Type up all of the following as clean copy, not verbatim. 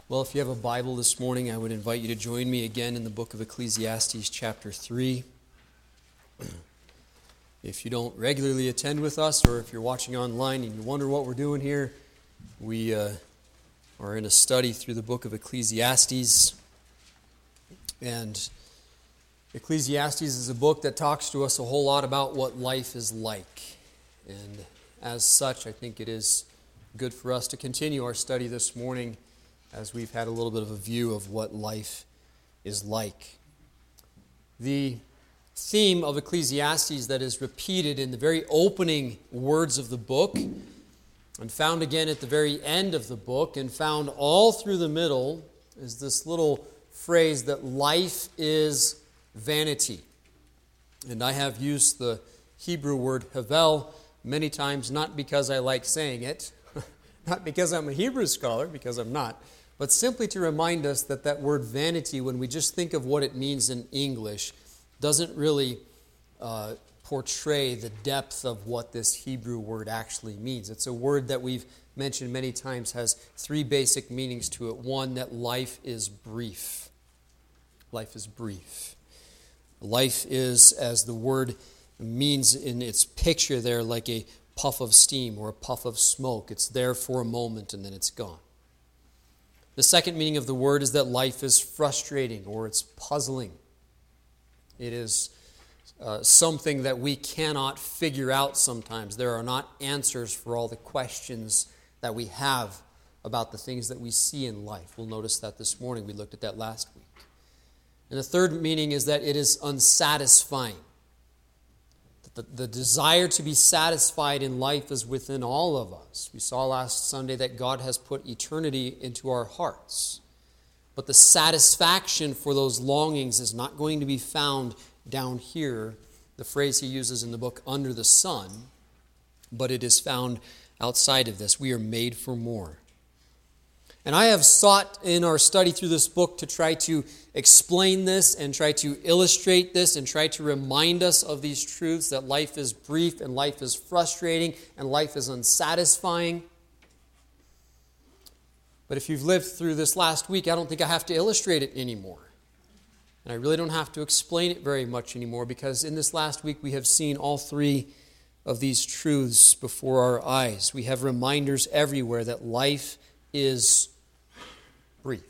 Well, if you have a Bible this morning, I would invite you to join me again in the book of Ecclesiastes chapter 3. If you don't regularly attend with us, or if you're watching online and you wonder what we're doing here, we are in a study through the book of Ecclesiastes. And Ecclesiastes is a book that talks to us a whole lot about what life is like. And as such, I think it is good for us to continue our study this morning as we've had a little bit of a view of what life is like. The theme of Ecclesiastes that is repeated in the very opening words of the book and found again at the very end of the book and found all through the middle is this little phrase that life is vanity. And I have used the Hebrew word havel many times, not because I like saying it, not because I'm a Hebrew scholar, because I'm not, but simply to remind us that that word vanity, when we just think of what it means in English, doesn't really portray the depth of what this Hebrew word actually means. It's a word that we've mentioned many times, has three basic meanings to it. One, that life is brief. Life is brief. Life is, as the word means in its picture there, like a puff of steam or a puff of smoke. It's there for a moment and then it's gone. The second meaning of the word is that life is frustrating or it's puzzling. It is something that we cannot figure out sometimes. There are not answers for all the questions that we have about the things that we see in life. We'll notice that this morning. We looked at that last week. And the third meaning is that it is unsatisfying. The desire to be satisfied in life is within all of us. We saw last Sunday that God has put eternity into our hearts. But the satisfaction for those longings is not going to be found down here, the phrase he uses in the book, under the sun, but it is found outside of this. We are made for more. And I have sought in our study through this book to try to explain this and try to illustrate this and try to remind us of these truths that life is brief and life is frustrating and life is unsatisfying. But if you've lived through this last week, I don't think I have to illustrate it anymore. And I really don't have to explain it very much anymore, because in this last week we have seen all three of these truths before our eyes. We have reminders everywhere that life is brief.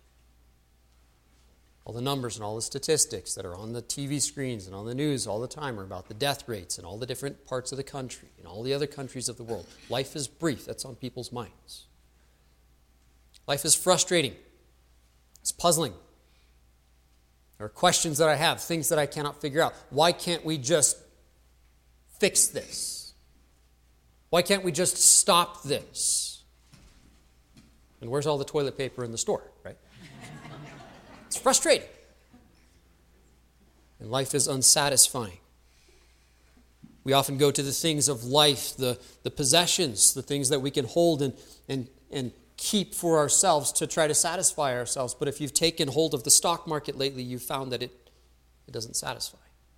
All the numbers and all the statistics that are on the TV screens and on the news all the time are about the death rates in all the different parts of the country and all the other countries of the world. Life is brief. That's on people's minds. Life is frustrating. It's puzzling. There are questions that I have, things that I cannot figure out. Why can't we just fix this? Why can't we just stop this? And where's all the toilet paper in the store, right? It's frustrating. And life is unsatisfying. We often go to the things of life, the possessions, the things that we can hold and keep for ourselves to try to satisfy ourselves. But if you've taken hold of the stock market lately, you've found that it doesn't satisfy.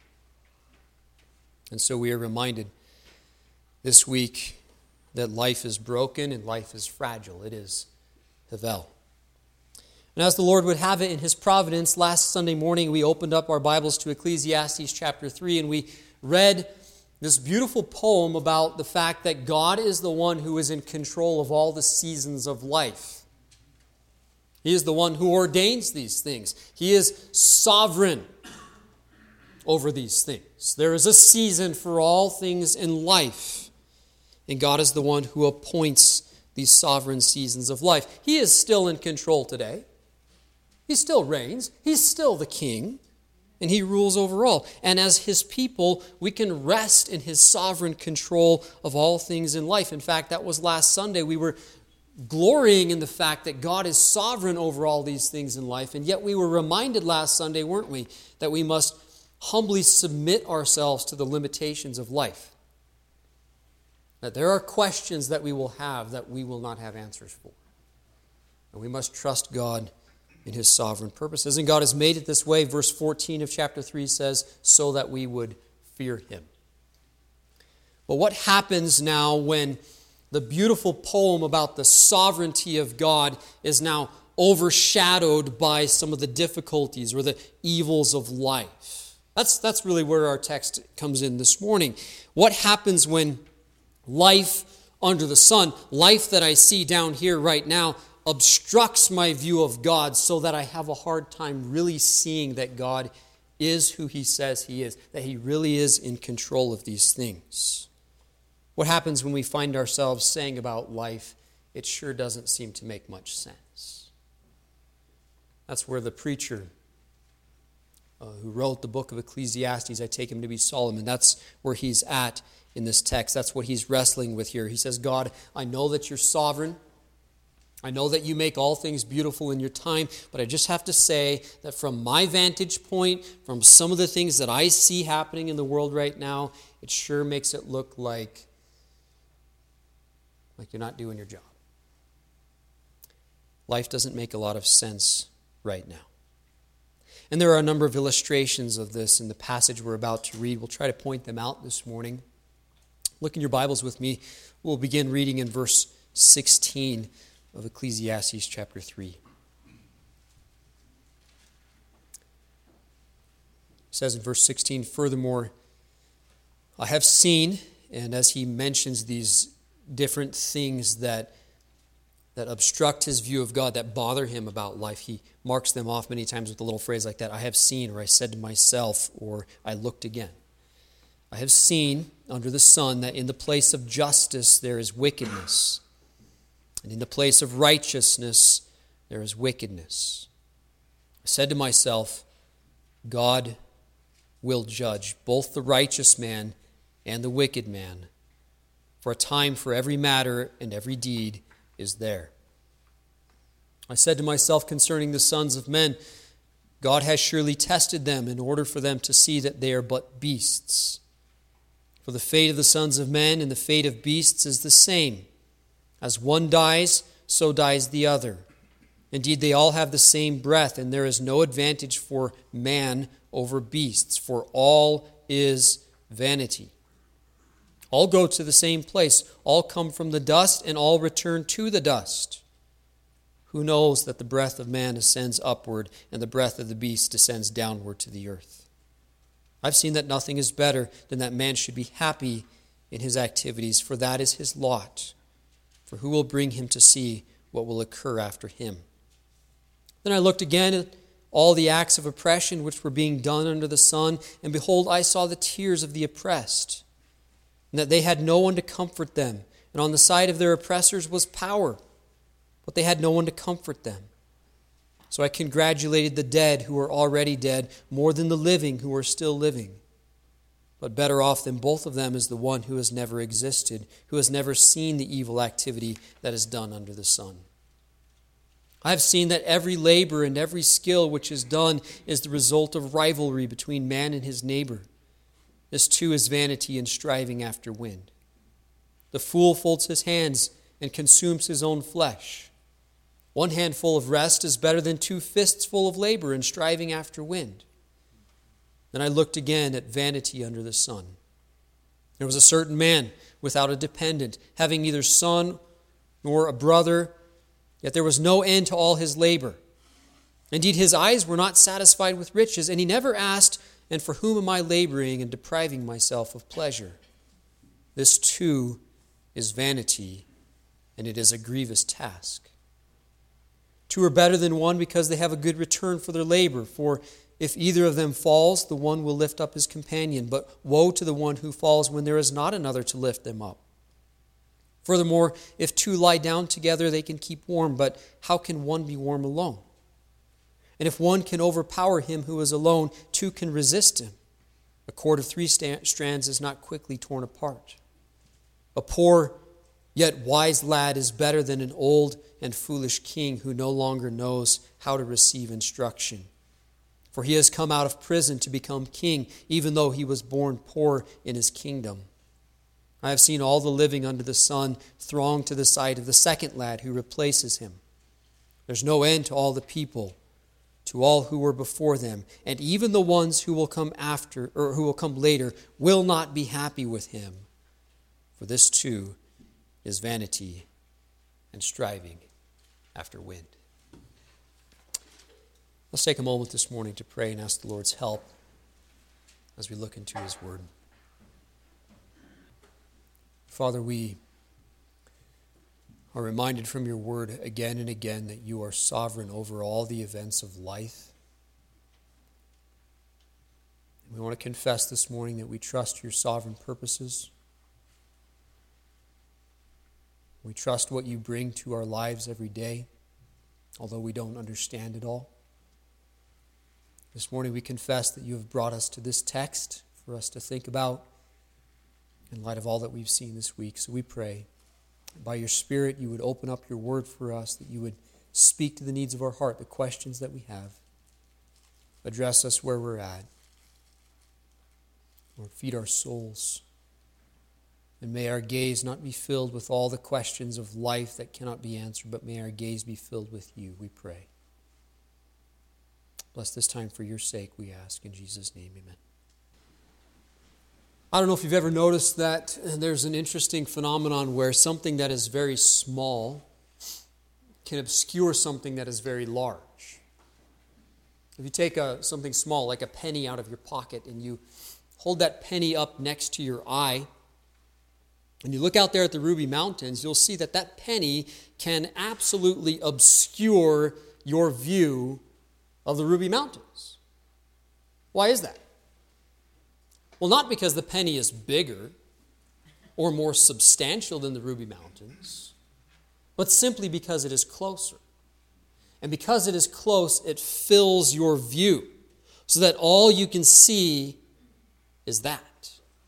And so we are reminded this week that life is broken and life is fragile. It is havel. And as the Lord would have it in His providence, last Sunday morning we opened up our Bibles to Ecclesiastes chapter 3 and we read this beautiful poem about the fact that God is the one who is in control of all the seasons of life. He is the one who ordains these things. He is sovereign over these things. There is a season for all things in life, and God is the one who appoints these sovereign seasons of life. He is still in control today. He still reigns. He's still the king, and He rules over all. And as His people, we can rest in His sovereign control of all things in life. In fact, that was last Sunday. We were glorying in the fact that God is sovereign over all these things in life, and yet we were reminded last Sunday, weren't we, that we must humbly submit ourselves to the limitations of life. That there are questions that we will have that we will not have answers for. And we must trust God in His sovereign purposes. And God has made it this way. Verse 14 of chapter 3 says, so that we would fear Him. But what happens now when the beautiful poem about the sovereignty of God is now overshadowed by some of the difficulties or the evils of life. That's really where our text comes in this morning. What happens when life under the sun, life that I see down here right now, obstructs my view of God so that I have a hard time really seeing that God is who he says he is, that he really is in control of these things? What happens when we find ourselves saying about life, it sure doesn't seem to make much sense? That's where the preacher who wrote the book of Ecclesiastes, I take him to be Solomon, that's where he's at in this text. That's what he's wrestling with here. He says, God, I know that you're sovereign. I know that you make all things beautiful in your time, but I just have to say that from my vantage point, from some of the things that I see happening in the world right now, it sure makes it look like you're not doing your job. Life doesn't make a lot of sense right now. And there are a number of illustrations of this in the passage we're about to read. We'll try to point them out this morning. Look in your Bibles with me. We'll begin reading in verse 16 of Ecclesiastes chapter 3. It says in verse 16, furthermore, I have seen, and as he mentions these different things that obstruct his view of God, that bother him about life, he marks them off many times with a little phrase like that. I have seen, or I said to myself, or I looked again. I have seen under the sun that in the place of justice there is wickedness, and in the place of righteousness there is wickedness. I said to myself, God will judge both the righteous man and the wicked man, for a time for every matter and every deed is there. I said to myself concerning the sons of men, God has surely tested them in order for them to see that they are but beasts. For the fate of the sons of men and the fate of beasts is the same. As one dies, so dies the other. Indeed, they all have the same breath, and there is no advantage for man over beasts, for all is vanity. All go to the same place. All come from the dust, and all return to the dust. Who knows that the breath of man ascends upward, and the breath of the beast descends downward to the earth? I've seen that nothing is better than that man should be happy in his activities, for that is his lot. For who will bring him to see what will occur after him? Then I looked again at all the acts of oppression which were being done under the sun, and behold, I saw the tears of the oppressed, and that they had no one to comfort them. And on the side of their oppressors was power, but they had no one to comfort them. So I congratulated the dead who are already dead more than the living who are still living. But better off than both of them is the one who has never existed, who has never seen the evil activity that is done under the sun. I have seen that every labor and every skill which is done is the result of rivalry between man and his neighbor. This too is vanity and striving after wind. The fool folds his hands and consumes his own flesh. One handful of rest is better than 2 fists full of labor and striving after wind. Then I looked again at vanity under the sun. There was a certain man without a dependent, having neither son nor a brother, yet there was no end to all his labor. Indeed, his eyes were not satisfied with riches, and he never asked, and for whom am I laboring and depriving myself of pleasure? This too is vanity, and it is a grievous task. 2 are better than 1 because they have a good return for their labor. For if either of them falls, the one will lift up his companion. But woe to the one who falls when there is not another to lift them up. Furthermore, if 2 lie down together, they can keep warm. But how can one be warm alone? And if one can overpower him who is alone, 2 can resist him. A cord of 3 strands is not quickly torn apart. A poor yet wise lad is better than an old and foolish king who no longer knows how to receive instruction. For he has come out of prison to become king, even though he was born poor in his kingdom. I have seen all the living under the sun throng to the side of the second lad who replaces him. There's no end to all the people, to all who were before them, and even the ones who will come after, or who will come later, will not be happy with him. For this too is vanity and striving after wind. Let's take a moment this morning to pray and ask the Lord's help as we look into His Word. Father, we are reminded from your Word again and again that you are sovereign over all the events of life. We want to confess this morning that we trust your sovereign purposes. We trust what you bring to our lives every day, although we don't understand it all. This morning we confess that you have brought us to this text for us to think about in light of all that we've seen this week. So we pray, by your Spirit, you would open up your word for us, that you would speak to the needs of our heart, the questions that we have. Address us where we're at. Lord, feed our souls. And may our gaze not be filled with all the questions of life that cannot be answered, but may our gaze be filled with you, we pray. Bless this time for your sake, we ask. In Jesus' name, amen. I don't know if you've ever noticed that there's an interesting phenomenon where something that is very small can obscure something that is very large. If you take something small, like a penny out of your pocket, and you hold that penny up next to your eye, and you look out there at the Ruby Mountains, you'll see that that penny can absolutely obscure your view of the Ruby Mountains. Why is that? Well, not because the penny is bigger or more substantial than the Ruby Mountains, but simply because it is closer. And because it is close, it fills your view so that all you can see is that.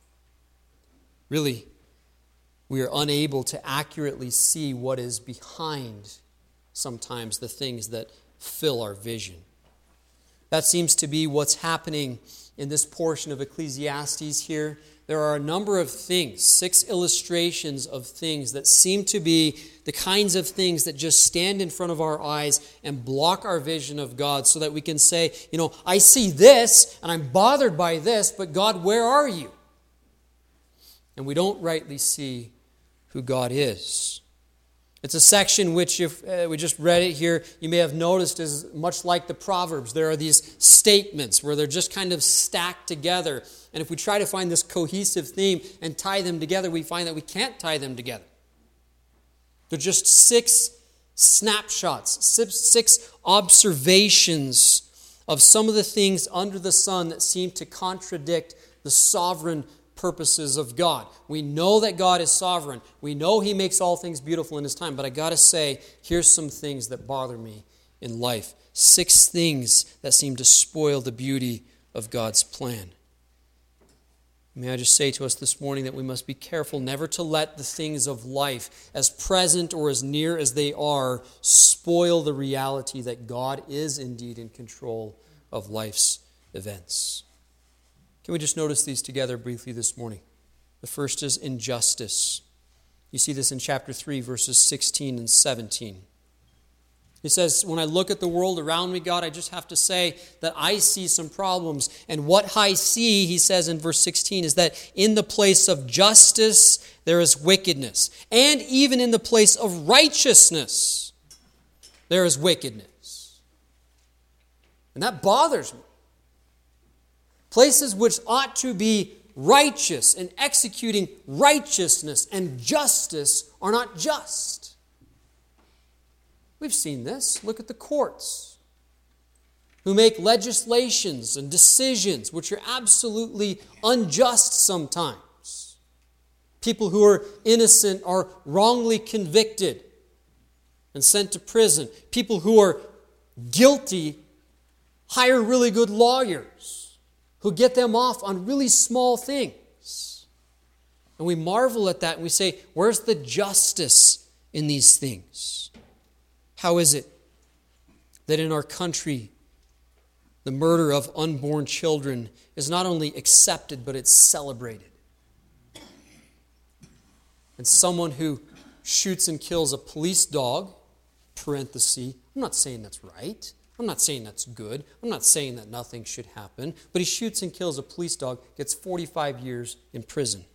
Really, we are unable to accurately see what is behind sometimes the things that fill our vision. That seems to be what's happening in this portion of Ecclesiastes here. There are a number of things, 6 illustrations of things that seem to be the kinds of things that just stand in front of our eyes and block our vision of God, so that we can say, I see this and I'm bothered by this, but God, where are you? And we don't rightly see who God is. It's a section which, if we just read it here, you may have noticed is much like the Proverbs. There are these statements where they're just kind of stacked together. And if we try to find this cohesive theme and tie them together, we find that we can't tie them together. They're just 6 snapshots, 6 observations of some of the things under the sun that seem to contradict the sovereign purposes of God. We know that God is sovereign. We know He makes all things beautiful in His time. But I got to say, here's some things that bother me in life. 6 things that seem to spoil the beauty of God's plan. May I just say to us this morning that we must be careful never to let the things of life, as present or as near as they are, spoil the reality that God is indeed in control of life's events. Can we just notice these together briefly this morning? The first is injustice. You see this in chapter 3, verses 16 and 17. He says, when I look at the world around me, God, I just have to say that I see some problems. And what I see, he says in verse 16, is that in the place of justice, there is wickedness. And even in the place of righteousness, there is wickedness. And that bothers me. Places which ought to be righteous and executing righteousness and justice are not just. We've seen this. Look at the courts, who make legislations and decisions which are absolutely unjust sometimes. People who are innocent are wrongly convicted and sent to prison. People who are guilty hire really good lawyers who get them off on really small things. And we marvel at that and we say, where's the justice in these things? How is it that in our country, the murder of unborn children is not only accepted, but it's celebrated? And someone who shoots and kills a police dog, parenthesis, I'm not saying that's right. I'm not saying that's good. I'm not saying that nothing should happen. But he shoots and kills a police dog, gets 45 years in prison.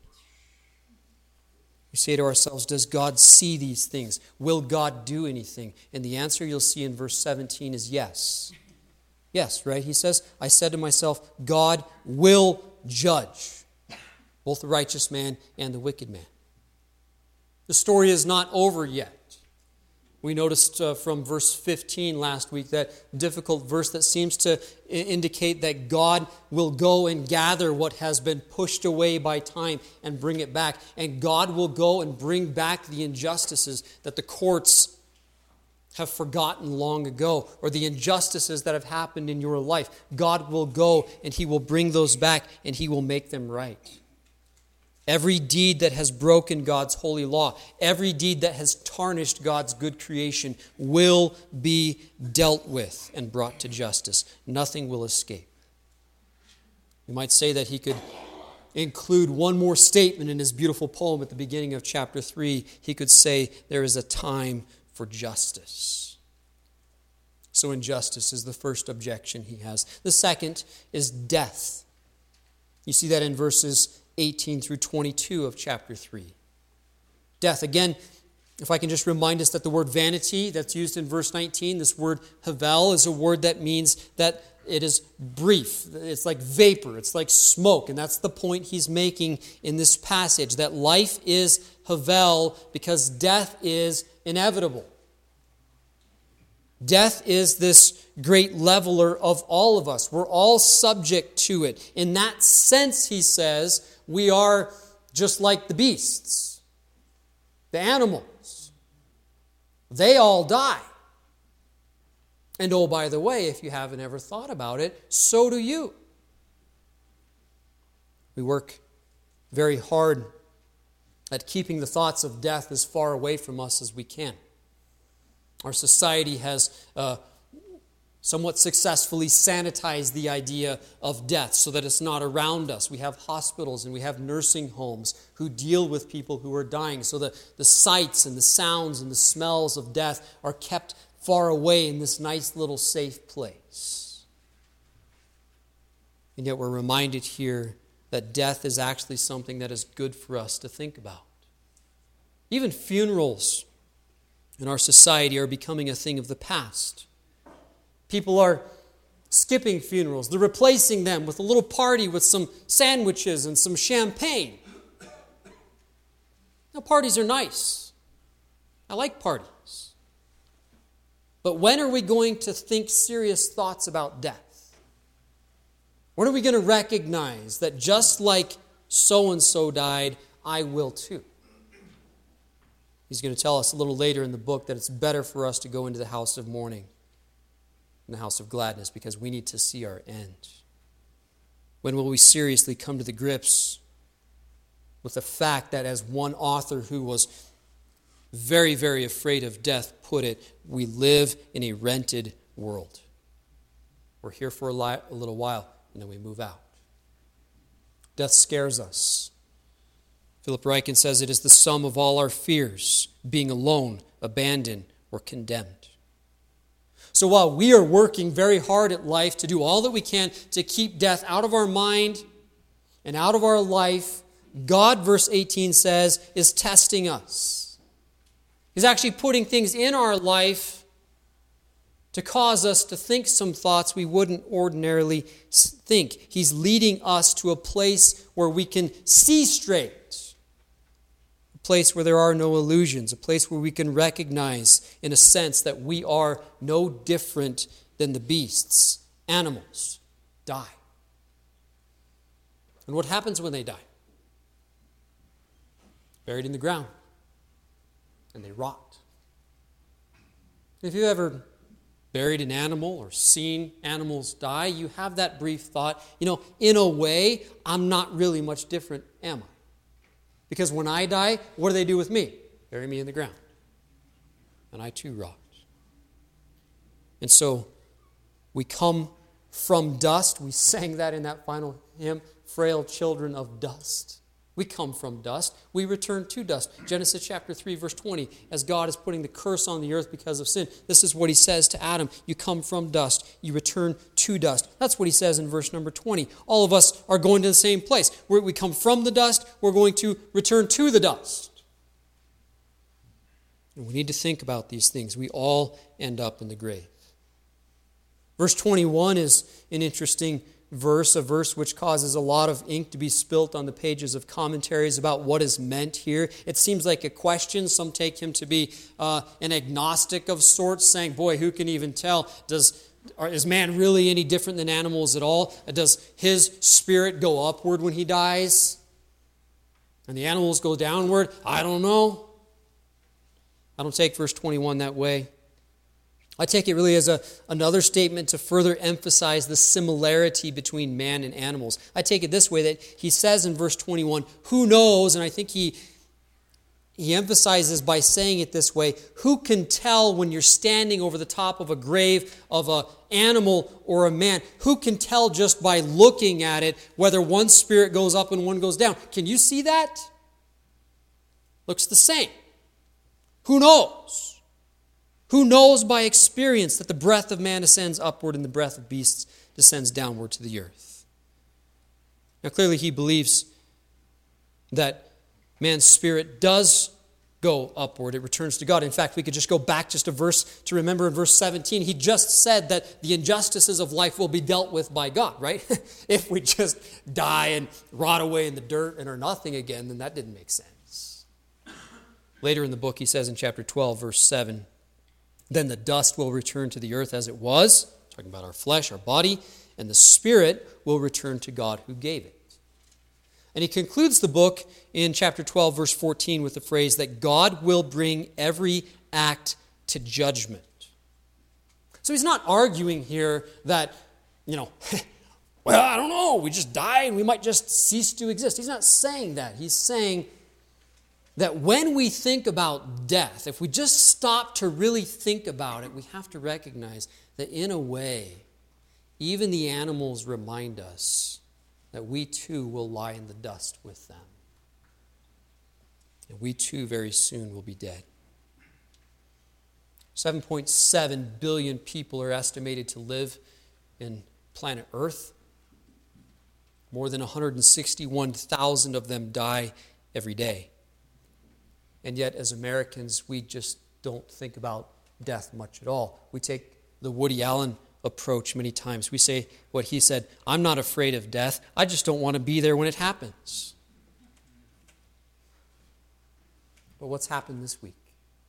We say to ourselves, does God see these things? Will God do anything? And the answer you'll see in verse 17 is yes. Yes, right? He says, I said to myself, God will judge both the righteous man and the wicked man. The story is not over yet. We noticed from verse 15 last week, that difficult verse that seems to indicate that God will go and gather what has been pushed away by time and bring it back. And God will go and bring back the injustices that the courts have forgotten long ago, or the injustices that have happened in your life. God will go and He will bring those back and He will make them right. Every deed that has broken God's holy law, every deed that has tarnished God's good creation will be dealt with and brought to justice. Nothing will escape. You might say that he could include one more statement in his beautiful poem at the beginning of chapter 3. He could say, there is a time for justice. So injustice is the first objection he has. The second is death. You see that in verses 18 through 22 of chapter 3. Death. Again, if I can just remind us that the word vanity that's used in verse 19, this word havel, is a word that means that it is brief. It's like vapor. It's like smoke. And that's the point he's making in this passage, that life is havel because death is inevitable. Death is this great leveler of all of us. We're all subject to it. In that sense, he says, we are just like the beasts, the animals. They all die. And oh, by the way, if you haven't ever thought about it, so do you. We work very hard at keeping the thoughts of death as far away from us as we can. Our society has somewhat successfully sanitized the idea of death so that it's not around us. We have hospitals and we have nursing homes who deal with people who are dying, so that the sights and the sounds and the smells of death are kept far away in this nice little safe place. And yet we're reminded here that death is actually something that is good for us to think about. Even funerals in our society are becoming a thing of the past. People are skipping funerals. They're replacing them with a little party with some sandwiches and some champagne. Now, parties are nice. I like parties. But when are we going to think serious thoughts about death? When are we going to recognize that just like so-and-so died, I will too? He's going to tell us a little later in the book that it's better for us to go into the house of mourning than the house of gladness, because we need to see our end. When will we seriously come to the grips with the fact that, as one author who was very, very afraid of death put it, we live in a rented world. We're here for a little while, and then we move out. Death scares us. Philip Ryken says it is the sum of all our fears, being alone, abandoned, or condemned. So while we are working very hard at life to do all that we can to keep death out of our mind and out of our life, God, verse 18 says, is testing us. He's actually putting things in our life to cause us to think some thoughts we wouldn't ordinarily think. He's leading us to a place where we can see straight. A place where there are no illusions. A place where we can recognize, in a sense, that we are no different than the beasts. Animals die. And what happens when they die? Buried in the ground. And they rot. If you ever buried an animal or seen animals die, you have that brief thought, in a way, I'm not really much different, am I? Because when I die, what do they do with me? Bury me in the ground. And I too rot. And so we come from dust. We sang that in that final hymn, frail children of dust. We come from dust. We return to dust. Genesis chapter 3, verse 20, as God is putting the curse on the earth because of sin, this is what he says to Adam. You come from dust. You return to dust. That's what he says in verse number 20. All of us are going to the same place. We come from the dust. We're going to return to the dust. And we need to think about these things. We all end up in the grave. Verse 21 is an interesting verse, a verse which causes a lot of ink to be spilt on the pages of commentaries about what is meant here. It seems like a question. Some take him to be an agnostic of sorts, saying, boy, who can even tell? Is man really any different than animals at all? Does his spirit go upward when he dies? And the animals go downward? I don't know. I don't take verse 21 that way. I take it really as another statement to further emphasize the similarity between man and animals. I take it this way, that he says in verse 21, who knows, and I think he emphasizes by saying it this way, who can tell when you're standing over the top of a grave of an animal or a man? Who can tell just by looking at it whether one spirit goes up and one goes down? Can you see that? Looks the same. Who knows? Who knows by experience that the breath of man ascends upward and the breath of beasts descends downward to the earth? Now clearly he believes that man's spirit does go upward. It returns to God. In fact, we could just go back just a verse to remember in verse 17. He just said that the injustices of life will be dealt with by God, right? If we just die and rot away in the dirt and are nothing again, then that didn't make sense. Later in the book, he says in chapter 12, verse 7, then the dust will return to the earth as it was, talking about our flesh, our body, and the spirit will return to God who gave it. And he concludes the book in chapter 12, verse 14 with the phrase that God will bring every act to judgment. So he's not arguing here that, well, I don't know, we just die and we might just cease to exist. He's not saying that. He's saying that when we think about death, if we just stop to really think about it, we have to recognize that in a way, even the animals remind us that we too will lie in the dust with them. And we too very soon will be dead. 7.7 billion people are estimated to live in planet Earth. More than 161,000 of them die every day. And yet, as Americans, we just don't think about death much at all. We take the Woody Allen approach many times. We say what he said, I'm not afraid of death. I just don't want to be there when it happens. But what's happened this week?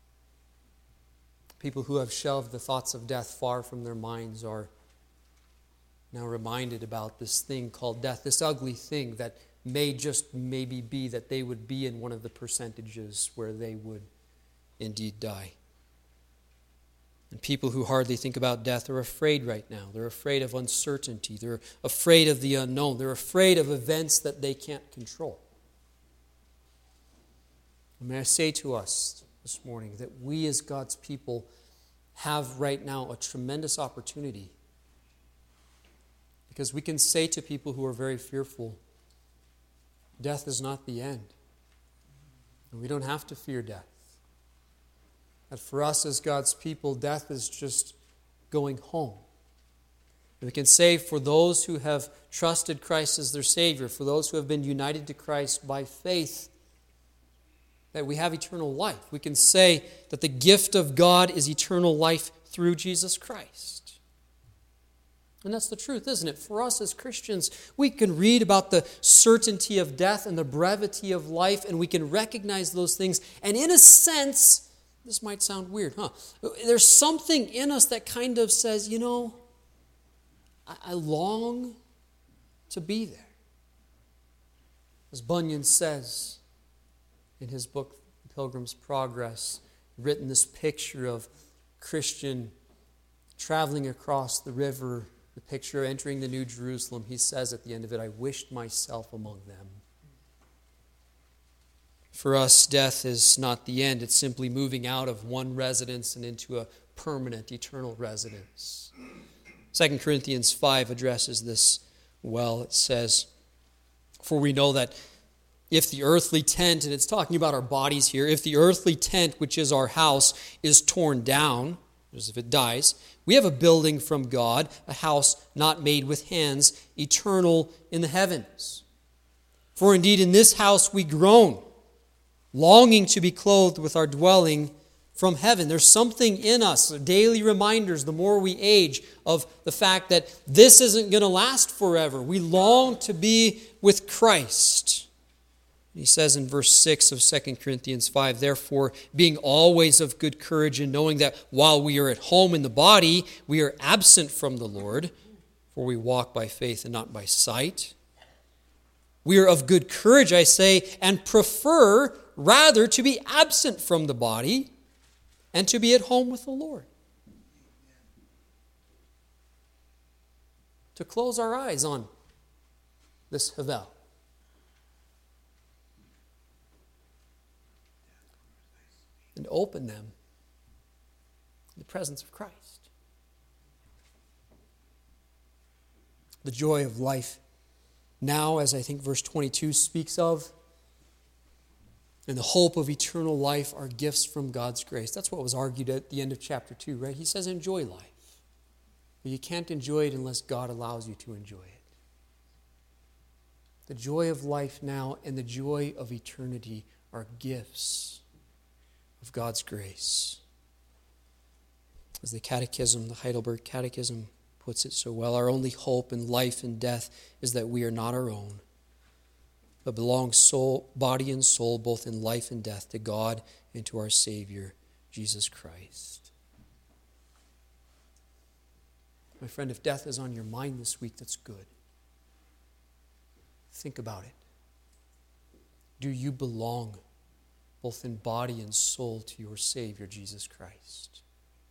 People who have shelved the thoughts of death far from their minds are now reminded about this thing called death, this ugly thing that may just maybe be that they would be in one of the percentages where they would indeed die. And people who hardly think about death are afraid right now. They're afraid of uncertainty. They're afraid of the unknown. They're afraid of events that they can't control. And may I say to us this morning that we as God's people have right now a tremendous opportunity, because we can say to people who are very fearful, death is not the end. And we don't have to fear death. That for us as God's people, death is just going home. And we can say for those who have trusted Christ as their Savior, for those who have been united to Christ by faith, that we have eternal life. We can say that the gift of God is eternal life through Jesus Christ. And that's the truth, isn't it? For us as Christians, we can read about the certainty of death and the brevity of life, and we can recognize those things. And in a sense, this might sound weird, huh? There's something in us that kind of says, I long to be there. As Bunyan says in his book, Pilgrim's Progress, written this picture of Christian traveling across the river, the picture of entering the New Jerusalem. He says at the end of it, I wished myself among them. For us, death is not the end. It's simply moving out of one residence and into a permanent, eternal residence. 2 Corinthians 5 addresses this well. It says, for we know that if the earthly tent, and it's talking about our bodies here, if the earthly tent, which is our house, is torn down, as if it dies, we have a building from God, a house not made with hands, eternal in the heavens. For indeed in this house we groan, longing to be clothed with our dwelling from heaven. There's something in us, daily reminders, the more we age, of the fact that this isn't going to last forever. We long to be with Christ. He says in verse 6 of 2 Corinthians 5, therefore, being always of good courage and knowing that while we are at home in the body, we are absent from the Lord, for we walk by faith and not by sight. We are of good courage, I say, and prefer rather to be absent from the body and to be at home with the Lord. To close our eyes on this Havel. And open them in the presence of Christ. The joy of life now, as I think verse 22 speaks of, and the hope of eternal life are gifts from God's grace. That's what was argued at the end of chapter 2, right? He says enjoy life. But you can't enjoy it unless God allows you to enjoy it. The joy of life now and the joy of eternity are gifts of God's grace. As the Catechism, the Heidelberg Catechism, puts it so well, our only hope in life and death is that we are not our own, but belong body and soul, both in life and death, to God and to our Savior, Jesus Christ. My friend, if death is on your mind this week, that's good. Think about it. Do you belong, both in body and soul, to your Savior, Jesus Christ?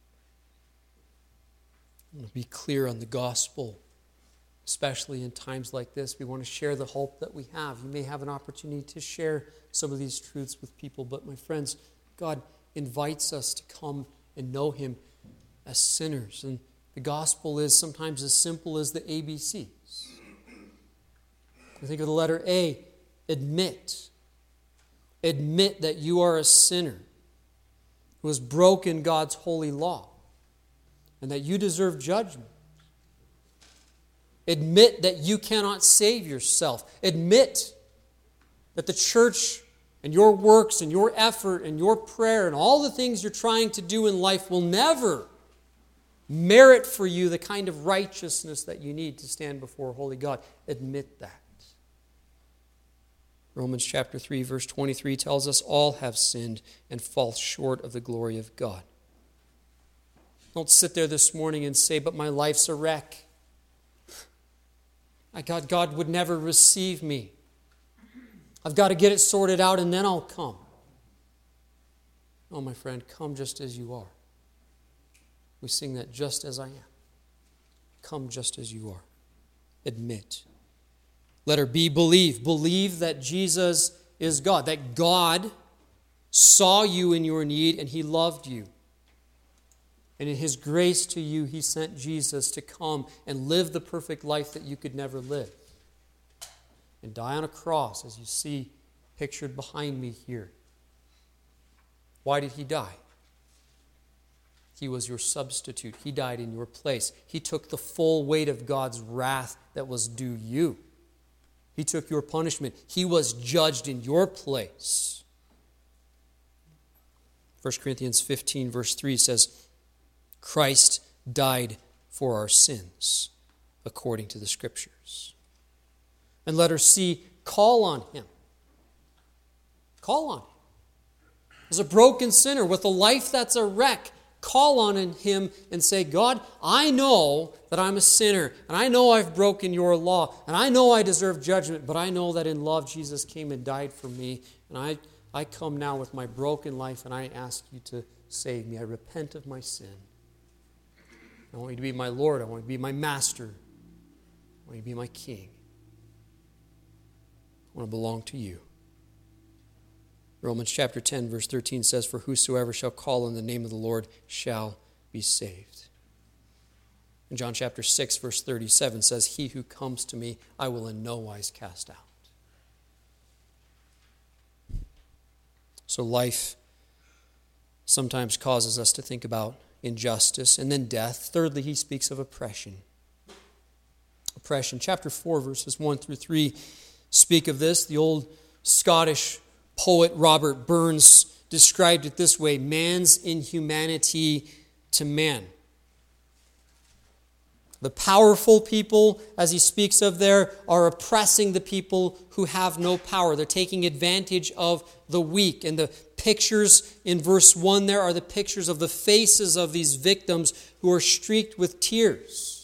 I want to be clear on the gospel, especially in times like this. We want to share the hope that we have. You may have an opportunity to share some of these truths with people, but my friends, God invites us to come and know Him as sinners. And the gospel is sometimes as simple as the ABCs. I think of the letter A, admit. Admit that you are a sinner who has broken God's holy law and that you deserve judgment. Admit that you cannot save yourself. Admit that the church and your works and your effort and your prayer and all the things you're trying to do in life will never merit for you the kind of righteousness that you need to stand before a holy God. Admit that. Romans chapter 3, verse 23 tells us all have sinned and fall short of the glory of God. Don't sit there this morning and say, but my life's a wreck. God would never receive me. I've got to get it sorted out and then I'll come. No, my friend, come just as you are. We sing that, just as I am. Come just as you are. Admit. Letter B, believe. Believe that Jesus is God. That God saw you in your need and He loved you. And in His grace to you, He sent Jesus to come and live the perfect life that you could never live. And die on a cross, as you see pictured behind me here. Why did He die? He was your substitute. He died in your place. He took the full weight of God's wrath that was due you. He took your punishment. He was judged in your place. 1 Corinthians 15, verse 3 says, Christ died for our sins, according to the Scriptures. And letter C, call on Him. Call on Him. As a broken sinner with a life that's a wreck, call on Him and say, God, I know that I'm a sinner, and I know I've broken your law, and I know I deserve judgment, but I know that in love Jesus came and died for me, and I come now with my broken life, and I ask you to save me. I repent of my sin. I want you to be my Lord. I want you to be my master. I want you to be my king. I want to belong to you. Romans chapter 10, verse 13 says, for whosoever shall call on the name of the Lord shall be saved. And John chapter 6, verse 37 says, he who comes to me, I will in no wise cast out. So life sometimes causes us to think about injustice and then death. Thirdly, he speaks of oppression. Oppression. Chapter 4, verses 1 through 3 speak of this. The old Scottish poet Robert Burns described it this way: man's inhumanity to man. The powerful people, as he speaks of there, are oppressing the people who have no power. They're taking advantage of the weak. And the pictures in verse 1 there are the pictures of the faces of these victims who are streaked with tears.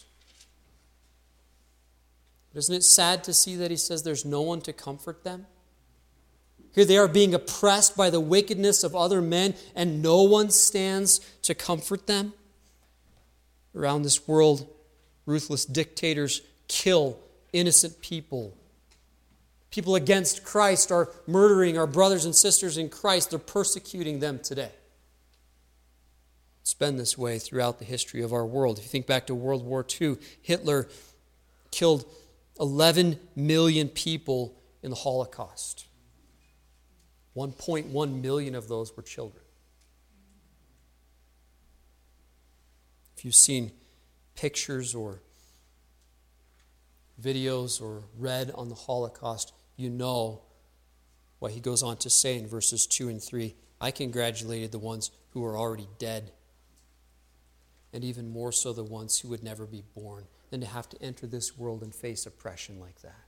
Isn't it sad to see that he says there's no one to comfort them? Here they are being oppressed by the wickedness of other men, and no one stands to comfort them. Around this world, ruthless dictators kill innocent people. People against Christ are murdering our brothers and sisters in Christ. They're persecuting them today. It's been this way throughout the history of our world. If you think back to World War II, Hitler killed 11 million people in the Holocaust. 1.1 million of those were children. If you've seen pictures or videos or read on the Holocaust, you know what he goes on to say in verses 2 and 3. I congratulated the ones who were already dead, and even more so the ones who would never be born, than to have to enter this world and face oppression like that.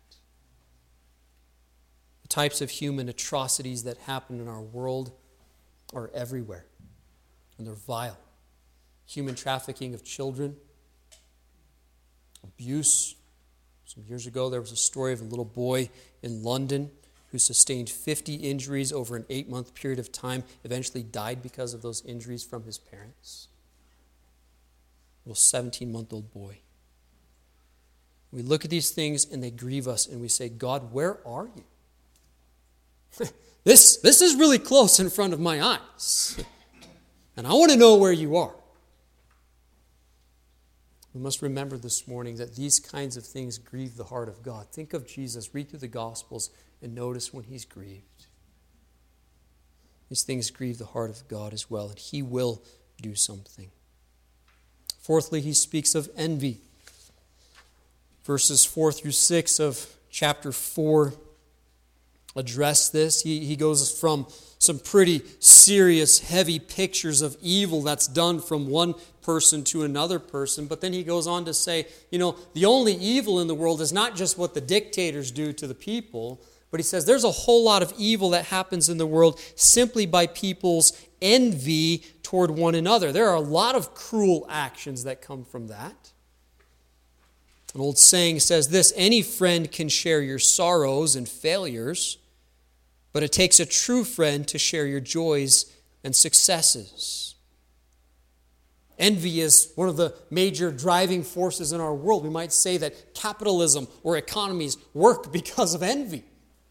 The types of human atrocities that happen in our world are everywhere, and they're vile. Human trafficking of children, abuse. Some years ago, there was a story of a little boy in London who sustained 50 injuries over an 8-month period of time, eventually died because of those injuries from his parents. A little 17-month-old boy. We look at these things and they grieve us, and we say, God, where are you? This is really close in front of my eyes, and I want to know where you are. We must remember this morning that these kinds of things grieve the heart of God. Think of Jesus. Read through the Gospels and notice when he's grieved. These things grieve the heart of God as well, and he will do something. Fourthly, he speaks of envy. Verses 4 through 6 of chapter 4 address this. He goes from some pretty serious, heavy pictures of evil that's done from one person to another person. But then he goes on to say, the only evil in the world is not just what the dictators do to the people, but he says there's a whole lot of evil that happens in the world simply by people's envy toward one another. There are a lot of cruel actions that come from that. An old saying says this: any friend can share your sorrows and failures, but it takes a true friend to share your joys and successes. Envy is one of the major driving forces in our world. We might say that capitalism or economies work because of envy.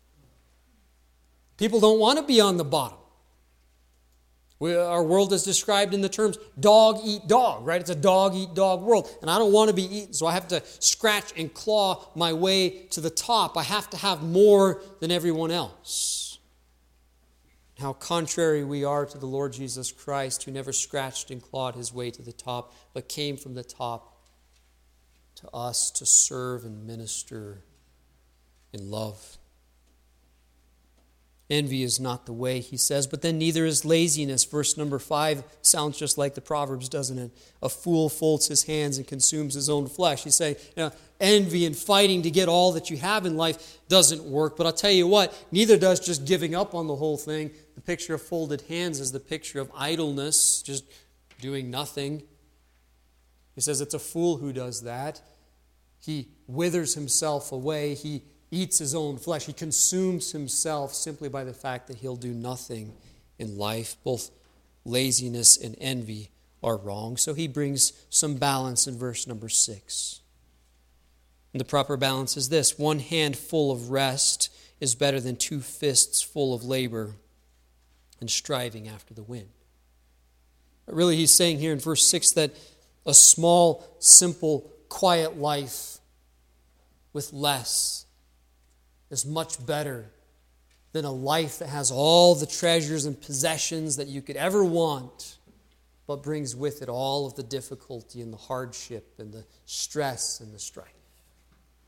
People don't want to be on the bottom. Our world is described in the terms dog eat dog, right? It's a dog eat dog world. And I don't want to be eaten, so I have to scratch and claw my way to the top. I have to have more than everyone else. How contrary we are to the Lord Jesus Christ, who never scratched and clawed his way to the top, but came from the top to us to serve and minister in love. Envy is not the way, he says, but then neither is laziness. Verse number 5 sounds just like the Proverbs, doesn't it? A fool folds his hands and consumes his own flesh. You say, envy and fighting to get all that you have in life doesn't work. But I'll tell you what, neither does just giving up on the whole thing. The picture of folded hands is the picture of idleness, just doing nothing. He says it's a fool who does that. He withers himself away. He eats his own flesh. He consumes himself simply by the fact that he'll do nothing in life. Both laziness and envy are wrong. So he brings some balance in verse number 6. And the proper balance is this: one hand full of rest is better than 2 fists full of labor and striving after the wind. But really, he's saying here in verse 6 that a small, simple, quiet life with less is much better than a life that has all the treasures and possessions that you could ever want, but brings with it all of the difficulty and the hardship and the stress and the strife.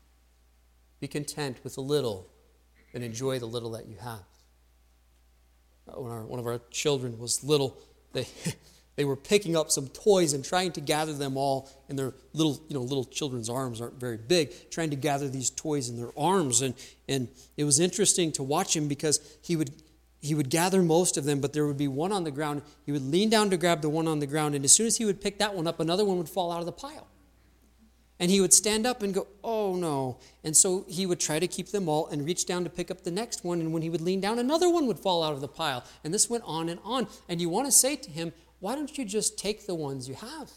Be content with a little and enjoy the little that you have. when one of our children was little, they were picking up some toys and trying to gather them all in their little children's arms aren't very big, trying to gather these toys in their arms. And it was interesting to watch him because he would gather most of them, but there would be one on the ground. He would lean down to grab the one on the ground, and as soon as he would pick that one up, another one would fall out of the pile. And he would stand up and go, oh no. And so he would try to keep them all and reach down to pick up the next one. And when he would lean down, another one would fall out of the pile. And this went on and on. And you want to say to him, why don't you just take the ones you have?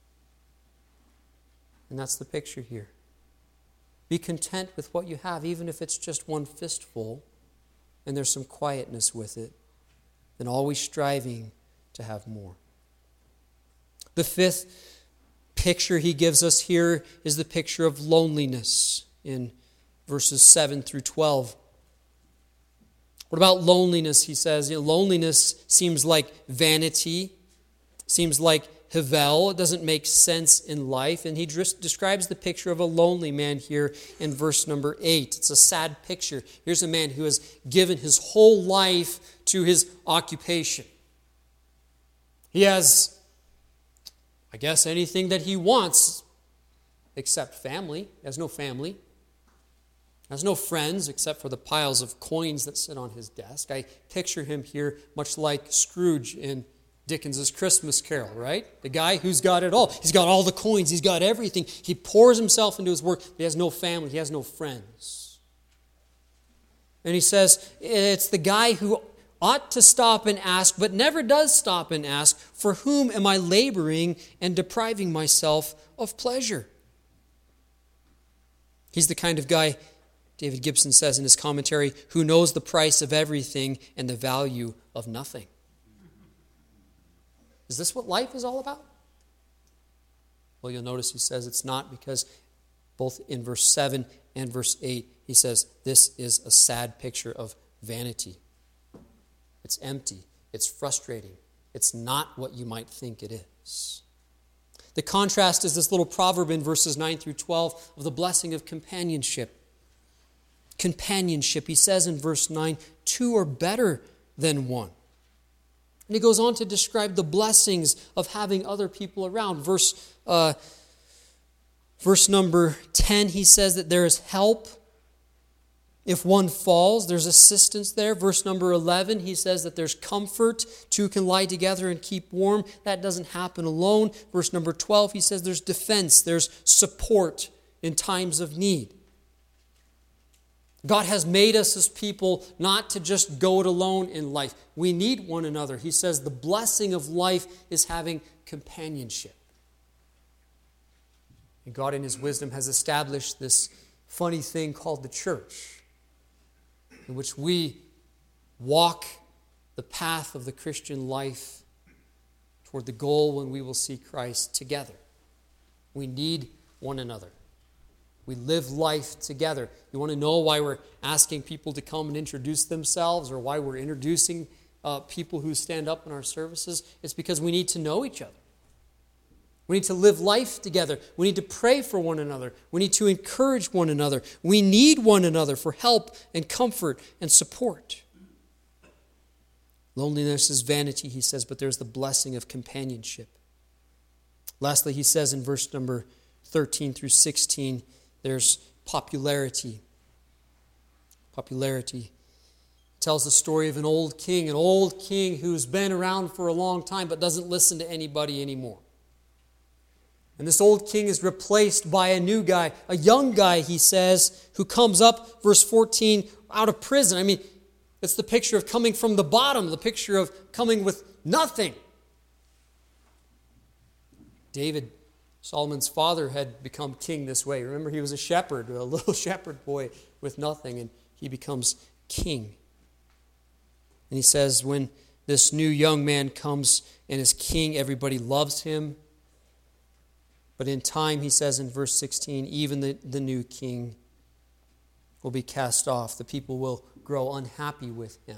And that's the picture here. Be content with what you have, even if it's just one fistful and there's some quietness with it, and always striving to have more. The fifth picture he gives us here is the picture of loneliness in verses 7 through 12. What about loneliness? He says, loneliness seems like vanity, seems like Havel. It doesn't make sense in life. And he describes the picture of a lonely man here in verse number 8. It's a sad picture. Here's a man who has given his whole life to his occupation. He has, I guess, anything that he wants except family. He has no family. He has no friends except for the piles of coins that sit on his desk. I picture him here much like Scrooge in Dickens's Christmas Carol, right? The guy who's got it all. He's got all the coins. He's got everything. He pours himself into his work. He has no family. He has no friends. And he says, it's the guy who ought to stop and ask, but never does stop and ask, for whom am I laboring and depriving myself of pleasure? He's the kind of guy, David Gibson says in his commentary, who knows the price of everything and the value of nothing. Is this what life is all about? Well, you'll notice he says it's not, because both in verse 7 and verse 8, he says this is a sad picture of vanity. It's empty. It's frustrating. It's not what you might think it is. The contrast is this little proverb in verses 9 through 12 of the blessing of companionship. Companionship, he says in verse 9, two are better than one. And he goes on to describe the blessings of having other people around. Verse number 10, he says that there is help. If one falls, there's assistance there. Verse number 11, he says that there's comfort. Two can lie together and keep warm. That doesn't happen alone. Verse number 12, he says there's defense. There's support in times of need. God has made us as people not to just go it alone in life. We need one another. He says the blessing of life is having companionship. And God in His wisdom has established this funny thing called the church, in which we walk the path of the Christian life toward the goal when we will see Christ together. We need one another. We live life together. You want to know why we're asking people to come and introduce themselves, or why we're introducing people who stand up in our services? It's because we need to know each other. We need to live life together. We need to pray for one another. We need to encourage one another. We need one another for help and comfort and support. Loneliness is vanity, he says, but there's the blessing of companionship. Lastly, he says in verse number 13 through 16, there's popularity. Popularity. It tells the story of an old king who's been around for a long time but doesn't listen to anybody anymore. And this old king is replaced by a new guy, a young guy, he says, who comes up, verse 14, out of prison. I mean, it's the picture of coming from the bottom, the picture of coming with nothing. David, Solomon's father, had become king this way. Remember, he was a shepherd, a little shepherd boy with nothing, and he becomes king. And he says, when this new young man comes and is king, everybody loves him. But in time, he says in verse 16, even the new king will be cast off. The people will grow unhappy with him.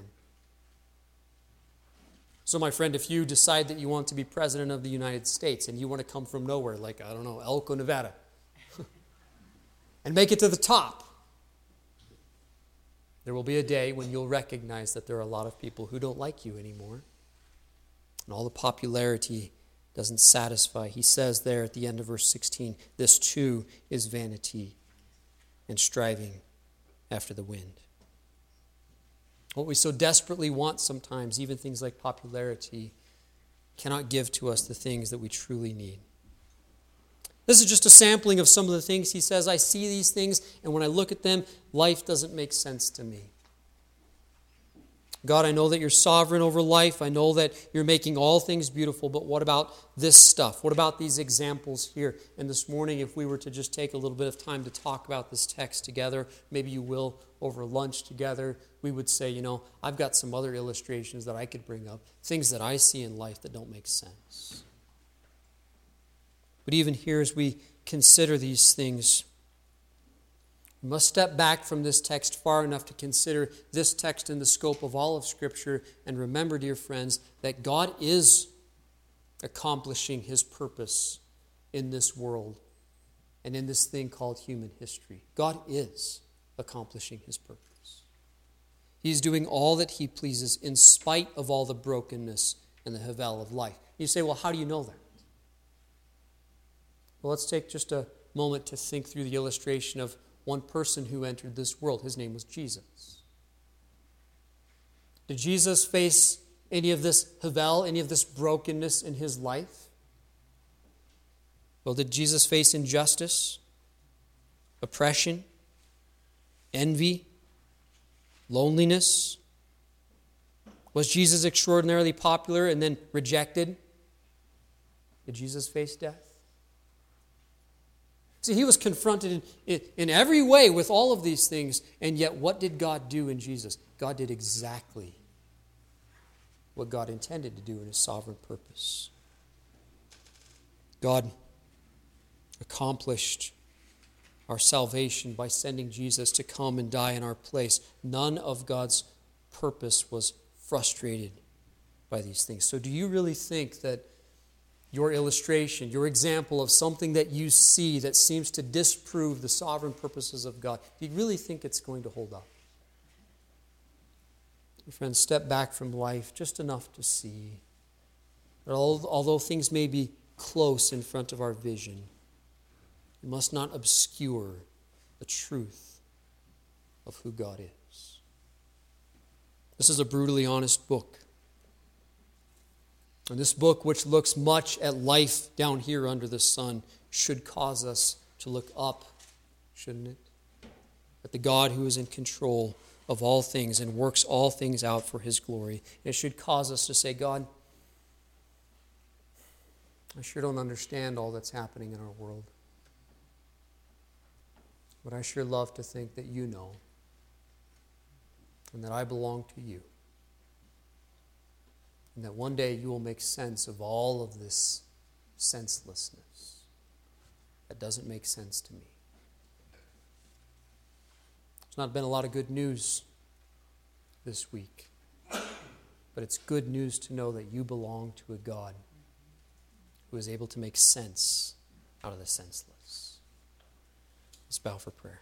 So, my friend, if you decide that you want to be president of the United States and you want to come from nowhere, like, I don't know, Elko, Nevada, and make it to the top, There will be a day when you'll recognize that there are a lot of people who don't like you anymore. And all the popularity doesn't satisfy. He says there at the end of verse 16, this too is vanity and striving after the wind. What we so desperately want sometimes, even things like popularity, cannot give to us the things that we truly need. This is just a sampling of some of the things he says. I see these things, and when I look at them, life doesn't make sense to me. God, I know that you're sovereign over life. I know that you're making all things beautiful, but what about this stuff? What about these examples here? And this morning, if we were to just take a little bit of time to talk about this text together, maybe you will over lunch together, we would say, I've got some other illustrations that I could bring up, things that I see in life that don't make sense. But even here, as we consider these things, we must step back from this text far enough to consider this text in the scope of all of Scripture and remember, dear friends, that God is accomplishing His purpose in this world and in this thing called human history. God is accomplishing His purpose. He's doing all that He pleases in spite of all the brokenness and the havel of life. You say, well, how do you know that? Well, let's take just a moment to think through the illustration of one person who entered this world. His name was Jesus. Did Jesus face any of this havel, any of this brokenness in His life? Well, did Jesus face injustice, oppression, envy, loneliness? Was Jesus extraordinarily popular and then rejected? Did Jesus face death? See, He was confronted in every way with all of these things, and yet what did God do in Jesus? God did exactly what God intended to do in His sovereign purpose. God accomplished our salvation by sending Jesus to come and die in our place. None of God's purpose was frustrated by these things. So do you really think that your illustration, your example of something that you see that seems to disprove the sovereign purposes of God, do you really think it's going to hold up? Friends, step back from life just enough to see that although things may be close in front of our vision, it must not obscure the truth of who God is. This is a brutally honest book. And this book, which looks much at life down here under the sun, should cause us to look up, shouldn't it? At the God who is in control of all things and works all things out for His glory. And it should cause us to say, God, I sure don't understand all that's happening in our world. But I sure love to think that you know and that I belong to you. And that one day you will make sense of all of this senselessness that doesn't make sense to me. There's not been a lot of good news this week, but it's good news to know that you belong to a God who is able to make sense out of the senseless. Let's bow for prayer.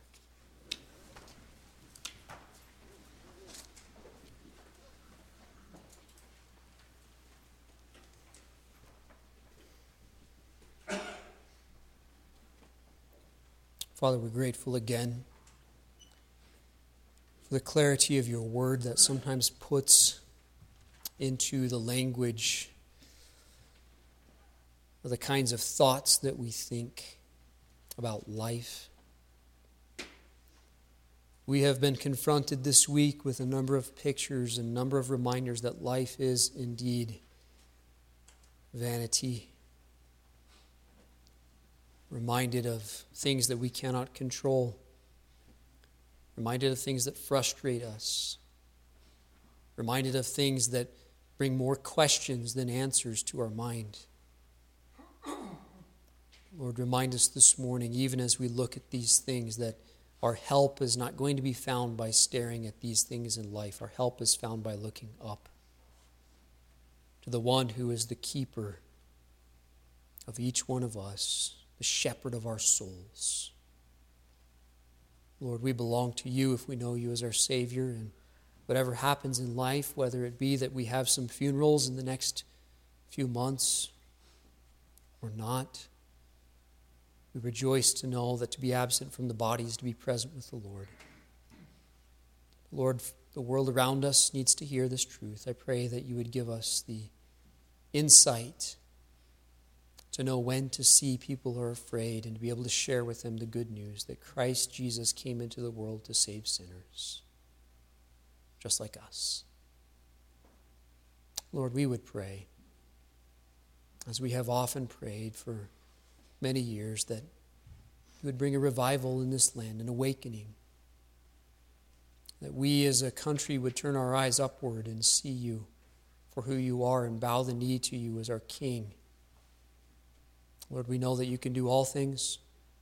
Father, we're grateful again for the clarity of your word that sometimes puts into the language of the kinds of thoughts that we think about life. We have been confronted this week with a number of pictures and a number of reminders that life is indeed vanity. Reminded of things that we cannot control. Reminded of things that frustrate us. Reminded of things that bring more questions than answers to our mind. Lord, remind us this morning, even as we look at these things, that our help is not going to be found by staring at these things in life. Our help is found by looking up to the one who is the keeper of each one of us, the shepherd of our souls. Lord, we belong to you if we know you as our Savior, and whatever happens in life, whether it be that we have some funerals in the next few months or not, we rejoice to know that to be absent from the body is to be present with the Lord. Lord, the world around us needs to hear this truth. I pray that you would give us the insight to know when to see people who are afraid and to be able to share with them the good news that Christ Jesus came into the world to save sinners, just like us. Lord, we would pray, as we have often prayed for many years, that you would bring a revival in this land, an awakening, that we as a country would turn our eyes upward and see you for who you are and bow the knee to you as our King. Lord, we know that you can do all things.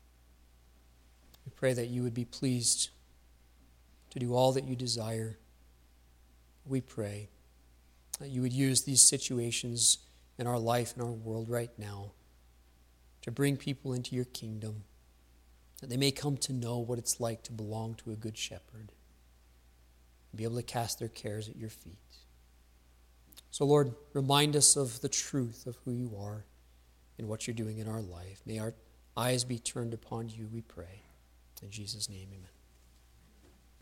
We pray that you would be pleased to do all that you desire. We pray that you would use these situations in our life, in our world right now, to bring people into your kingdom, that they may come to know what it's like to belong to a good shepherd and be able to cast their cares at your feet. So, Lord, remind us of the truth of who you are and what you're doing in our life. May our eyes be turned upon you, we pray. In Jesus' name, amen.